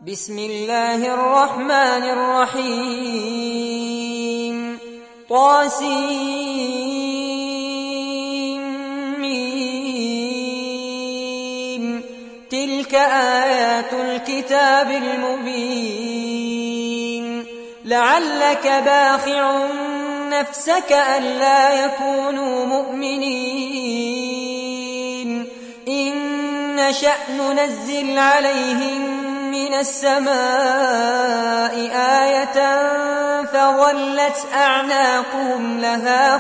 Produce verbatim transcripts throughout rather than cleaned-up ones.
بسم الله الرحمن الرحيم طاسيم تلك آيات الكتاب المبين لعلك باخع نفسك ألا يكونوا مؤمنين إن نشأ ننزل عليهم من السماء آية فظلت أعناقهم لها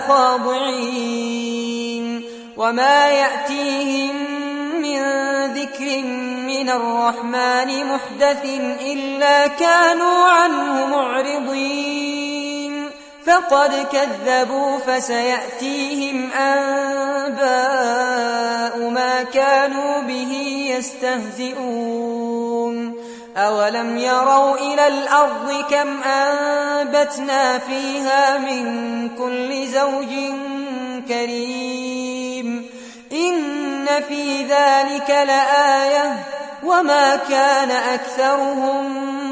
خاضعين وما يأتيهم من ذكر من الرحمن محدث إلا كانوا عنه معرضين فقد كذبوا فسيأتيهم أنباء ما كانوا به يستهزئون أولم يروا إلى الأرض كم أنبتنا فيها من كل زوج كريم إن في ذلك لآية وما كان أكثرهم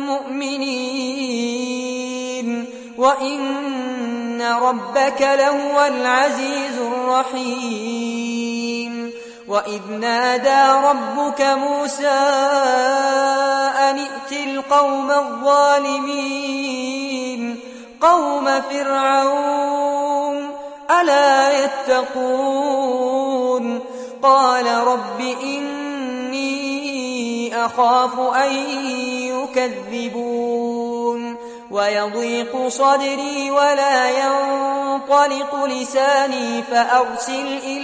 مؤمنين وإن ربك لهو العزيز الرحيم وإذ نادى ربك موسى أن ائت القوم الظالمين قوم فرعون ألا يتقون قال رب إني أخاف أن يكذبون ويضيق صدري ولا ينطلق لساني فأرسل إلى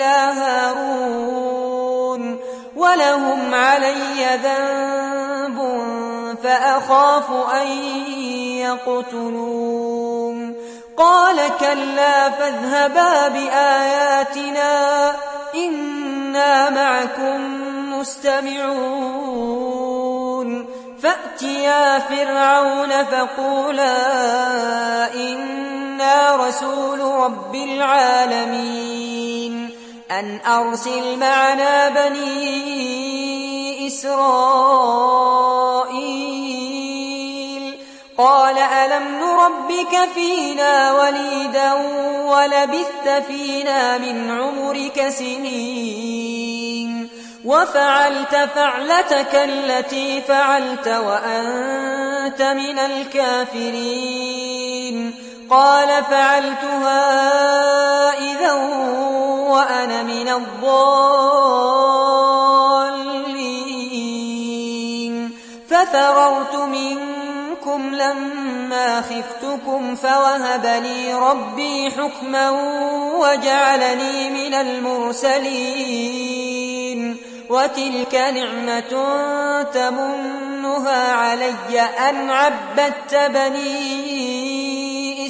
هارون ولهم علي ذنب فأخاف أن يقتلون قال كلا فاذهبا بآياتنا إنا معكم مستمعون فأتيا فرعون فقولا إنا رسول رب العالمين أن أرسل معنا بني إسرائيل قال ألم نربك فينا وليدا ولبثت فينا من عمرك سنين وفعلت فعلتك التي فعلت وأنت من الكافرين قال فعلتها إذا وأنا من الضالين ففررت منكم لما خفتكم فوهب لي ربي حكما وجعلني من المرسلين وتلك نعمة تمنها علي أن عبدت بني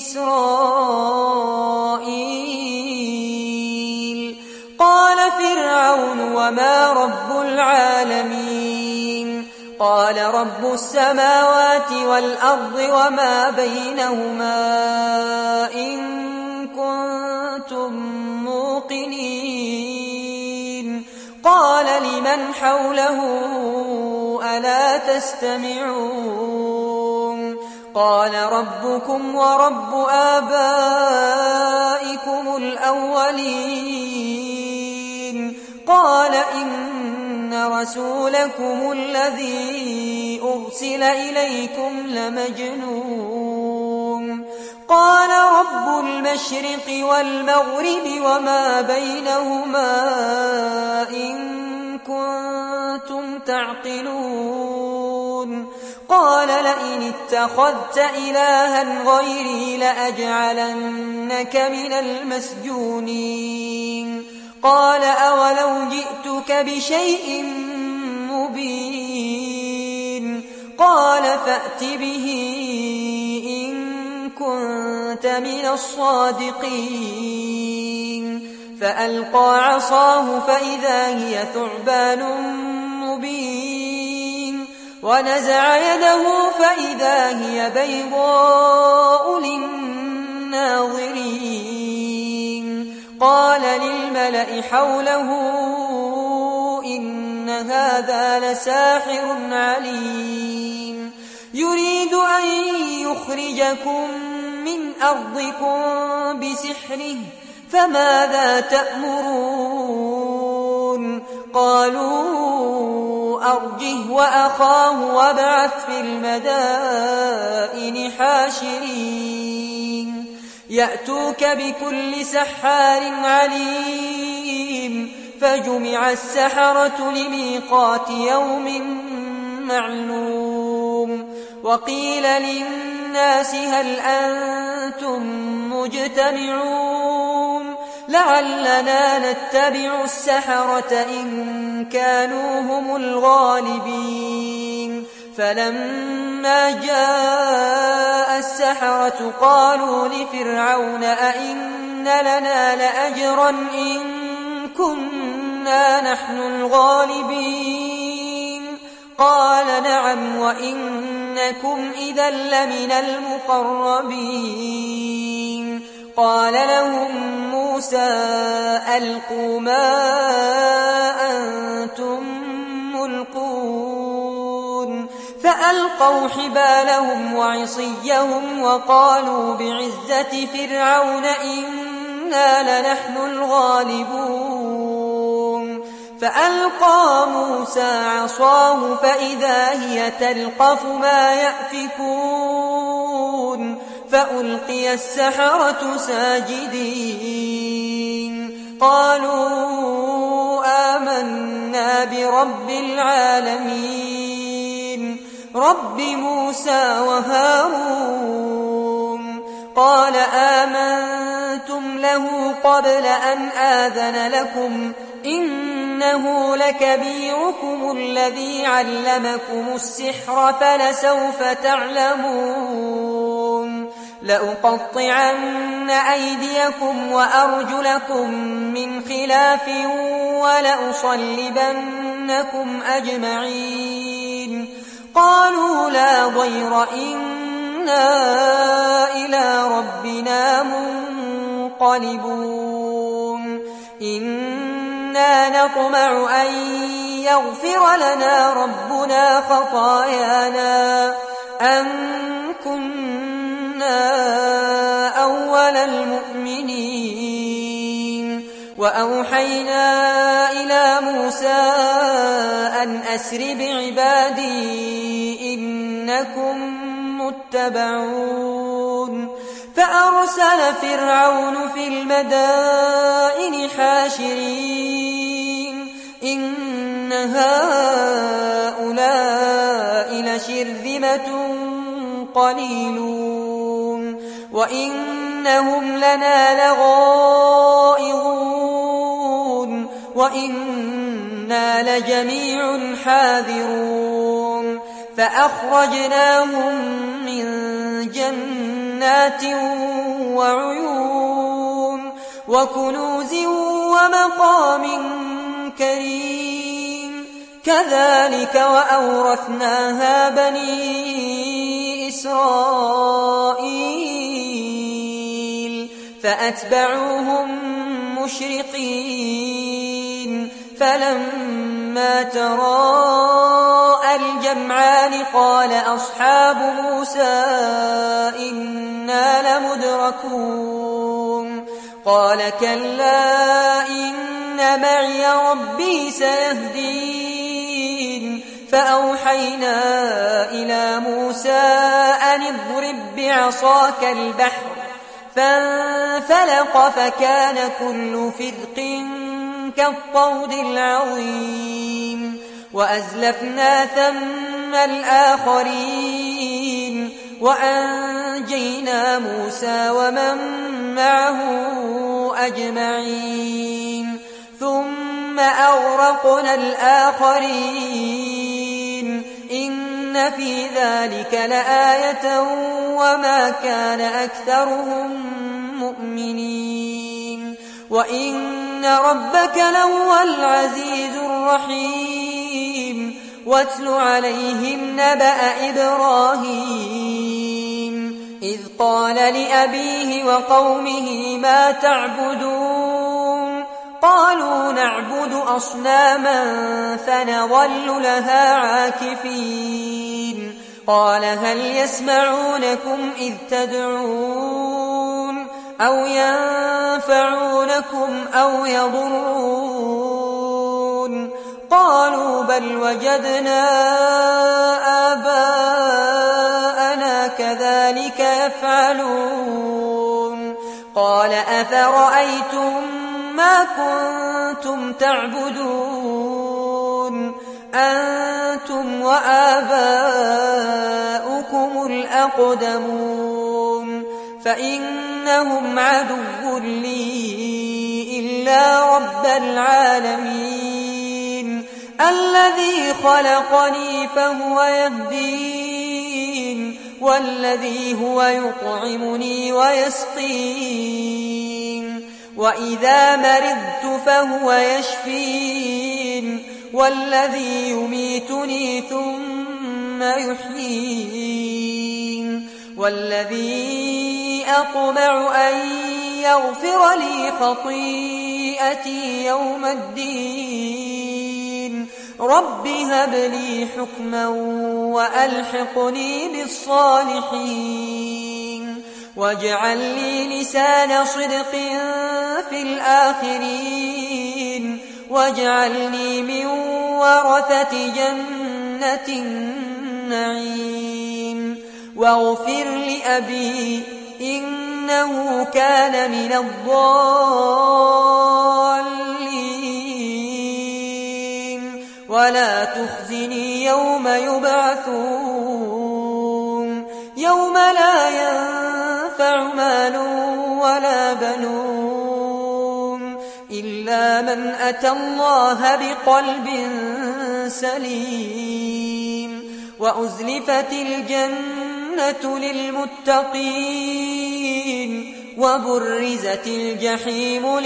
إسرائيل قال فرعون وما رب العالمين قال رب السماوات والأرض وما بينهما إن كنتم موقنين قال لمن حوله ألا تستمعون قال ربكم ورب آبائكم الأولين قال إن رسولكم الذي أرسل إليكم لمجنون قال رب المشرق والمغرب وما بينهما إن كنتم تعقلون قال لئن اتخذت إلها غيري لأجعلنك من المسجونين قال أولو جئتك بشيء مبين قال فأت به إن كنت من الصادقين فألقى عصاه فإذا هي ثعبان مبين ونزع يده فإذا هي بيضاء للناظرين قال للملأ حوله إن هذا لساحر عليم يريد أن يخرجكم من أرضكم بسحره فماذا تأمرون قالوا أرجه وأخاه وابعث في المدائن حاشرين يأتوك بكل سحار عليم فجمع السحرة لميقات يوم معلوم وقيل للناس هل أنتم مجتمعون لعلنا نتبع السحرة إن كانوا هم الغالبين فلما جاء السحرة قالوا لفرعون أئن لنا لأجرا إن كنا نحن الغالبين قال نعم وإنكم إذا لمن المقربين قال لهم موسى ألقوا ما أنتم ملقون فألقوا حبالهم وعصيهم وقالوا بعزة فرعون إنا لنحن الغالبون فألقى موسى عصاه فإذا هي تلقف ما يأفكون فألقي السحرة ساجدين قالوا آمنا برب العالمين رب موسى وهارون قال آمنتم له قبل أن آذن لكم إنه لكبيركم الذي علمكم السحر فلسوف تعلمون لأقطعن أيديكم وأرجلكم من خلاف ولأصلبنكم أجمعين قالوا لا ضير إنا إلى ربنا منقلبون إنا نطمع أن يغفر لنا ربنا خطايانا أن كنا أول المؤمنين وأوحينا إلى موسى أن أسر بعبادي إنكم متبعون فأرسل فرعون في المدائن حاشرين إن هؤلاء لشرذمة قليلون وإنهم لنا لغائظون وإنا لجميع حاذرون فأخرجناهم من جنات وعيون وكنوز ومقام كريم كذلك وأورثناها بني إسرائيل فأتبعوهم مشرقين فلما تراءى الجمعان قال أصحاب موسى إنا لمدركون قال كلا إن معي ربي سيهدين فأوحينا إلى موسى أن اضرب بعصاك البحر فانفلق فكان كل فرق كالطود العظيم وأزلفنا ثم الآخرين وأنجينا موسى ومن معه أجمعين ثم أغرقنا الآخرين إن في ذلك لآية وما كان أكثرهم مؤمنين وإن ربك لهو العزيز الرحيم واتل عليهم نبأ إبراهيم إذ قال لأبيه وقومه ما تعبدون قالوا نعبد أصناما فنظل لها عاكفين قال هل يسمعونكم إذ تدعون أو ينفعونكم أو يضرون قالوا بل وجدنا آباءنا كذلك يفعلون قال أفرأيتم ما كنتم تعبدون أنتم وآباؤكم الأقدمون فإنهم عدو لي إلا رب العالمين الذي خلقني فهو يهدين والذي هو يطعمني ويسقين وإذا مرضت فهو يشفين والذي يميتني ثم يحيين والذي أطمع أن يغفر لي خطيئتي يوم الدين رب هب لي حكما وألحقني بالصالحين واجعل لي لسان صدق في الآخرين واجعلني من ورثة جنة النعيم واغفر لأبي إنه كان من الضالين ولا تخزني يوم يبعثون يوم لا ينفع مال ولا بنون إلا من أتى الله بقلب سليم وأزلفت الجنة للمتقين وبرزت الجحيم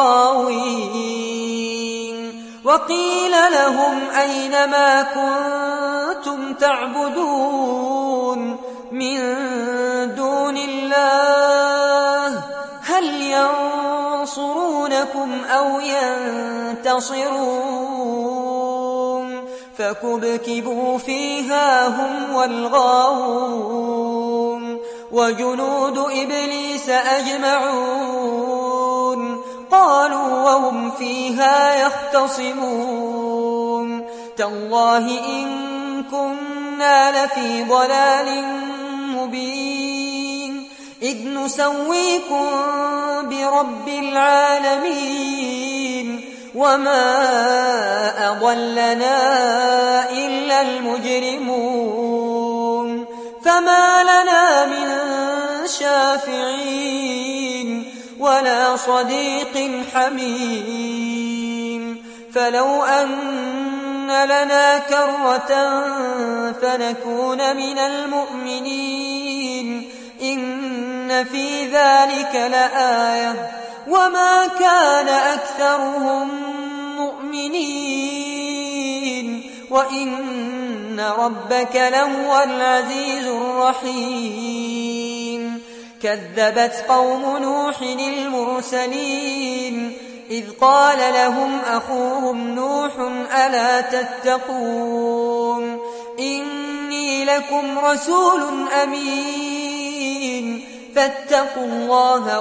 للغاوين وقيل لهم أين ما كنتم تعبدون من دون الله هل ينصرونكم أو ينتصرون فكبكبوا فيها هم والغاوون وجنود إبليس أجمعون قالوا وهم فيها يختصمون تالله إن كنا لفي ضلال مبين إذ نسويكم برب العالمين وما أضلنا إلا المجرمون فما لنا من شافعين ولا صديق حميم فلو أن لنا كرة فنكون من المؤمنين إن في ذلك لآية وما كان أكثرهم مؤمنين وإن ربك لهو العزيز الرحيم كذبت قوم نوح المرسلين إذ قال لهم أخوهم نوح ألا تتقون إني لكم رسول أمين فاتقوا الله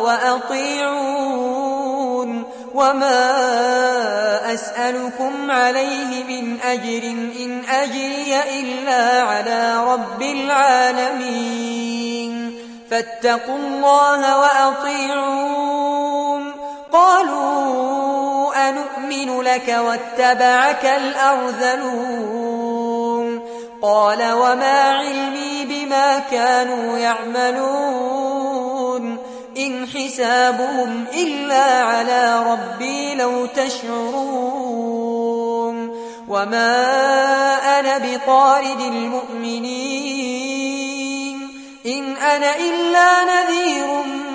وأطيعون وما أسألكم عليه من أجر إن أجري إلا على رب العالمين فاتقوا الله وأطيعون قالوا أنؤمن لك واتبعك الأرذلون قال وما علمي بما كانوا يعملون إن حسابهم إلا على ربي لو تشعرون وما أنا بطارد المؤمنين إن أنا إلا نذير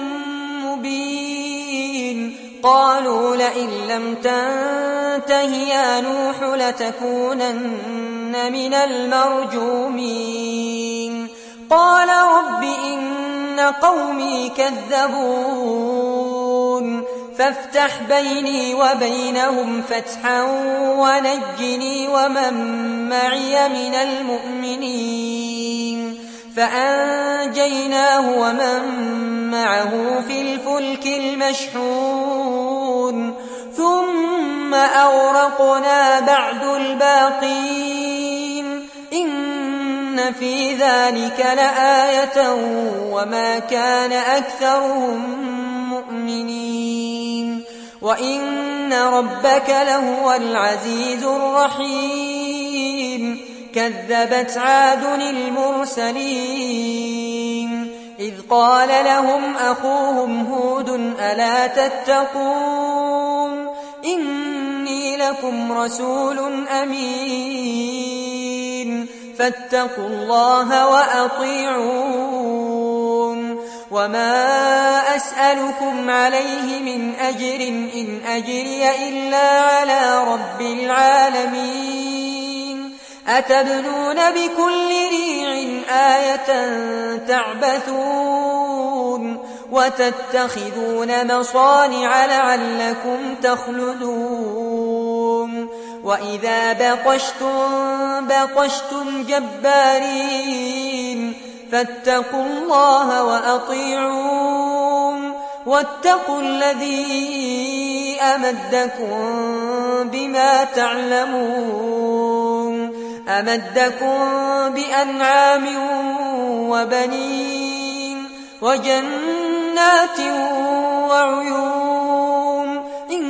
مبين قالوا لئن لم تنته يا نوح لتكونن من المرجومين قال رب إن قومي كذبون فافتح بيني وبينهم فتحا ونجني ومن معي من المؤمنين فأنجيناه ومن معه في الفلك المشحون ثم أغرقنا بعد الباقين إن في ذلك لآية وما كان أكثرهم مؤمنين وإن ربك لهو العزيز الرحيم كذبت عاد المرسلين إذ قال لهم أخوهم هود ألا تتقون إني لكم رسول أمين فاتقوا الله وأطيعون وما أسألكم عليه من أجر إن أجري إلا على رب العالمين أتبنون بكل ريع آية تعبثون وتتخذون مصانع لعلكم تخلدون وإذا بطشتم بطشتم جبارين فاتقوا الله وأطيعون واتقوا الذي أمدكم بما تعلمون أمدكم بأنعام وبنين وجنات وعيون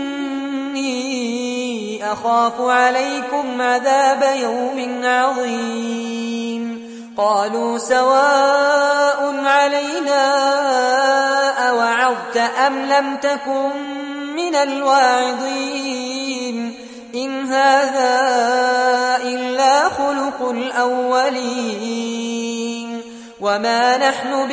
إني أخاف عليكم عذاب يوم عظيم قالوا سواء علينا أوعظت أم لم تكن من الواعظين إن هذا إلا خلق الأولين وما نحن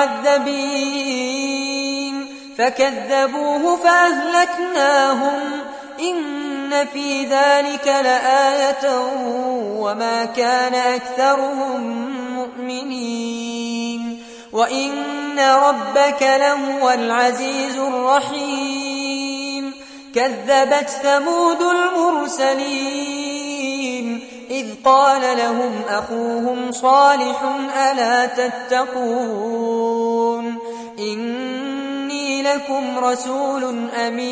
بمعذبين فكذبوه فأهلكناهم إن في ذلك لآية وما كان أكثرهم مؤمنين وإن ربك لهو العزيز الرحيم كذبت ثمود المرسلين إذ قال لهم أخوهم صالح ألا تتقون إني لكم رسول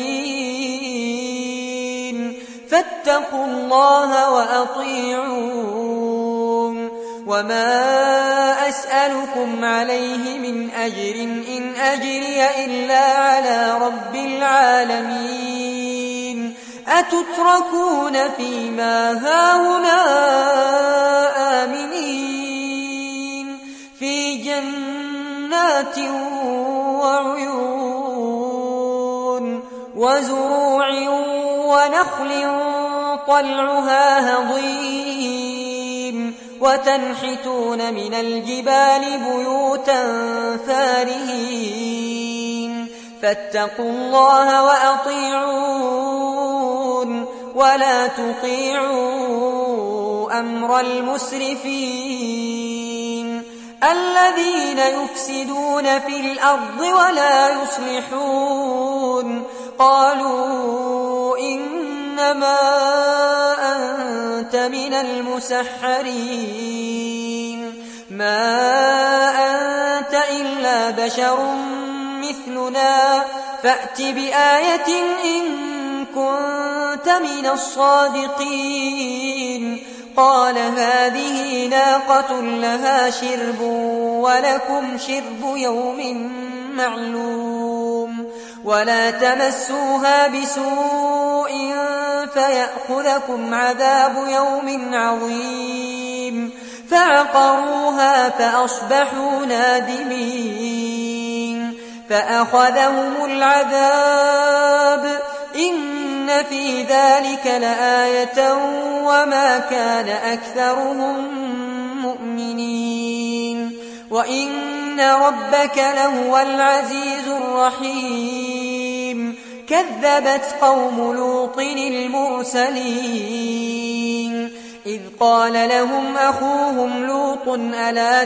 أمين فاتقوا الله وأطيعون وما أسألكم عليه من أجر إن أجري إلا على رب العالمين أتتركون فيما هاهنا آمنين في جنات وعيون وزروع ونخل طلعها هضيم وتنحتون من الجبال بيوتا فارهين فاتقوا الله وأطيعون ولا تطيعوا أمر المسرفين الذين يفسدون في الأرض ولا يصلحون قالوا إنما أنت من المسحرين ما أنت إلا بشر مثلنا فأت بآية إن كنت من الصادقين قال هذه ناقة لها شرب ولكم شرب يوم معلوم ولا تمسوها بسوء فيأخذكم عذاب يوم عظيم فعقروها فأصبحوا نادمين فأخذهم العذاب إن في ذلك لآية وما كان أكثرهم مؤمنين وإن ربك لهو العزيز الرحيم كذبت قوم لوط المرسلين إذ قال لهم أخوهم لوط ألا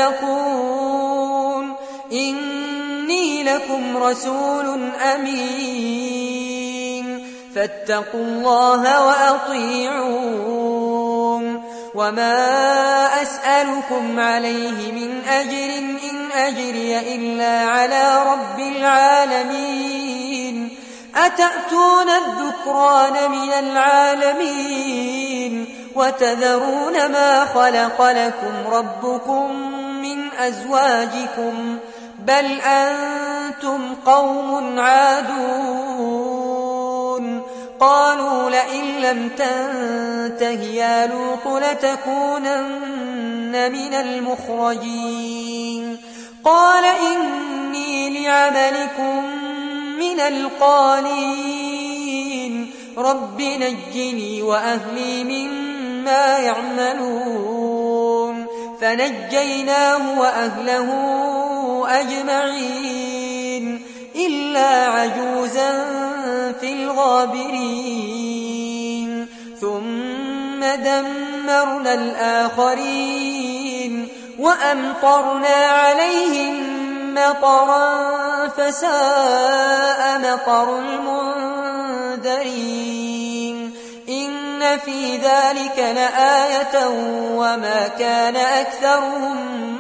تتقون إني لكم رسول أمين فاتقوا الله وأطيعون وما أسألكم عليه من أجر إن أجري إلا على رب العالمين أتأتون الذكران من العالمين وتذرون ما خلق لكم ربكم من أزواجكم بل أنتم قوم عادون قالوا لئن لم تنته يا لوط لتكونن من المخرجين قال إني لعملكم من القالين رب نجني وأهلي مما يعملون فنجيناه وأهله أجمعين إلا عجوزا في الغابرين ثم دمرنا الآخرين وأمطرنا عليهم مطرا فساء مطر المنذرين إن في ذلك لآية وما كان أكثرهم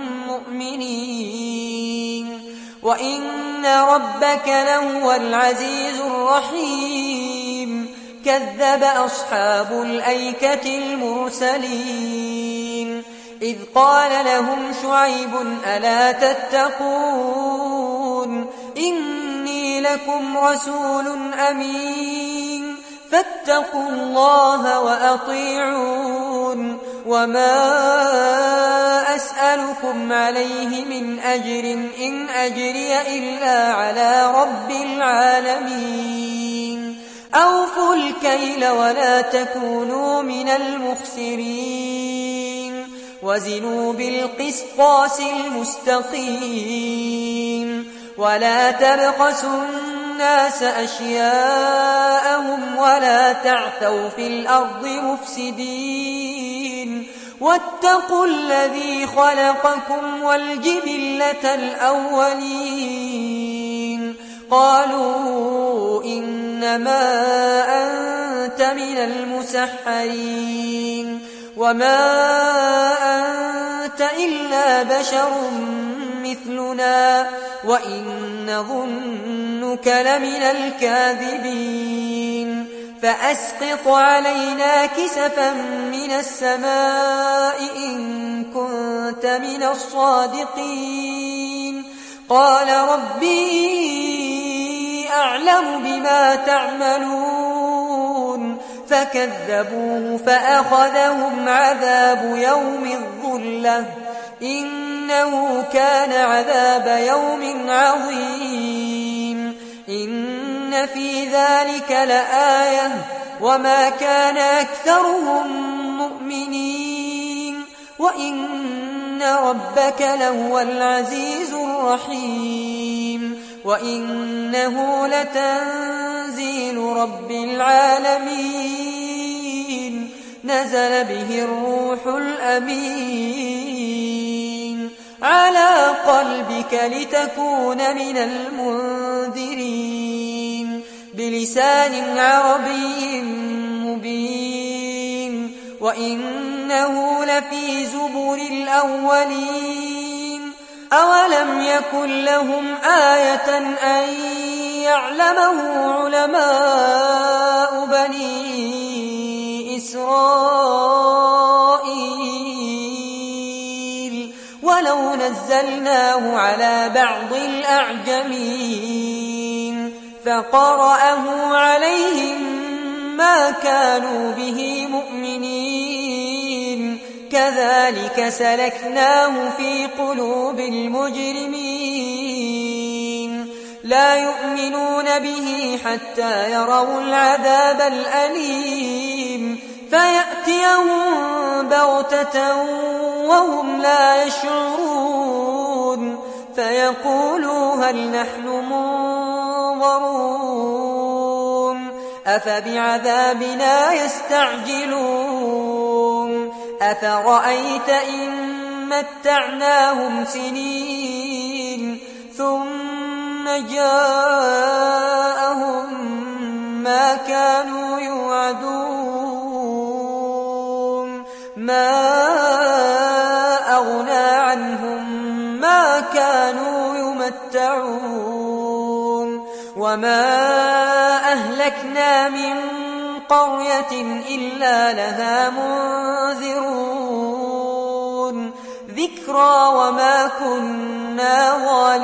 مؤمنين وإن ربك لهو العزيز الرحيم كذب أصحاب الأيكة المرسلين إذ قال لهم شعيب ألا تتقون إني لكم رسول أمين فاتقوا الله وأطيعون وما أسألكم عليه من أجر إن أجري إلا على رب العالمين أوفوا الكيل ولا تكونوا من المخسرين وزنوا بالقسطاس المستقيم ولا تبخسوا الناس أشياءهم ولا تعثوا في الأرض مفسدين واتقوا الذي خلقكم والجبلة الأولين قالوا إنما أنت من المسحرين وما أنت إلا بشر مثلنا وإن نظنك لمن الكاذبين فأسقط علينا كسفا من السماء إن كنت من الصادقين قال ربي أعلم بما تعملون فكذبوه فأخذهم عذاب يوم الظلة إنه كان عذاب يوم عظيم إن في ذلك لآية وما كان أكثرهم مؤمنين وإن ربك لهو العزيز الرحيم وإنه لتنزيل رب العالمين نزل به الروح الأمين على قلبك لتكون من المنذرين بلسان عربي مبين وإنه لفي زبر الأولين أولم يكن لهم آية أن يعلمه علماء بني إسرائيل ولو نزلناه على بعض الأعجمين فقرأه عليهم ما كانوا به مؤمنين كذلك سلكناه في قلوب المجرمين لا يؤمنون به حتى يروا العذاب الأليم فيأتيهم بغتة وهم لا يشعرون فيقولوا هل نحن منظرون أفبعذابنا يستعجلون أفرأيت إن متعناهم سنين ثم جاءهم ما كانوا يوعدون ما ما أغنى عنهم ما كانوا يمتعون وما أهلكنا من قرية إلا لها منذرون ذكرى وما كنا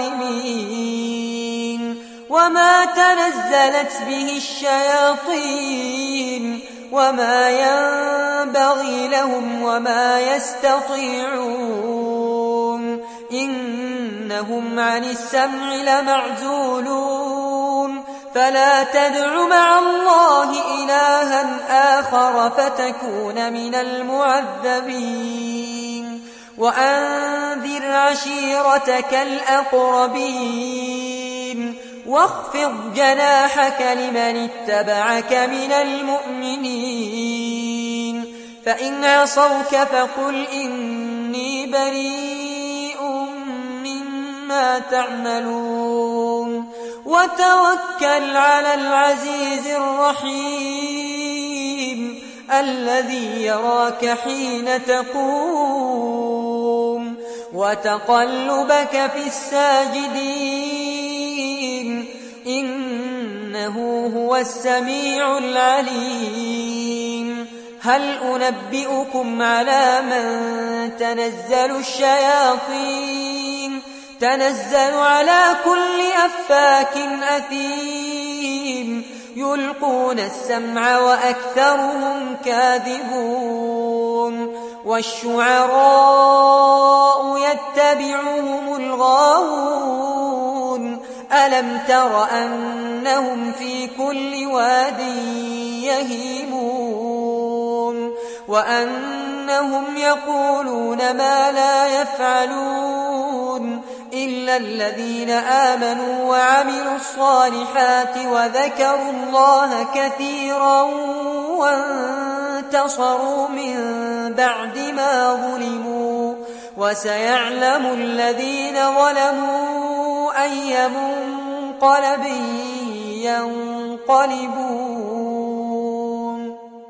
ظالمين وما تنزلت به الشياطين وما ينبغي لهم وما يستطيعون إنهم عن السمع لمعزولون فلا تدع مع الله إلها آخر فتكون من المعذبين وأنذر عشيرتك الأقربين واخفض جناحك لمن اتبعك من المؤمنين فإن عصوك فقل إني بريء مما تعملون وتوكل على العزيز الرحيم الذي يراك حين تقوم وتقلبك في الساجدين إنه هو السميع العليم هل أنبئكم على من تنزل الشياطين تنزل على كل أفاك أثيم يلقون السمع وأكثرهم كاذبون والشعراء يتبعهم الغاوون ألم تر أنهم في كل واد يهيمون وأنهم يقولون ما لا يفعلون إلا الذين آمنوا وعملوا الصالحات وذكروا الله كثيرا وانتصروا من بعد ما ظلموا وسيعلم الذين ظلموا أي منقلب ينقلبون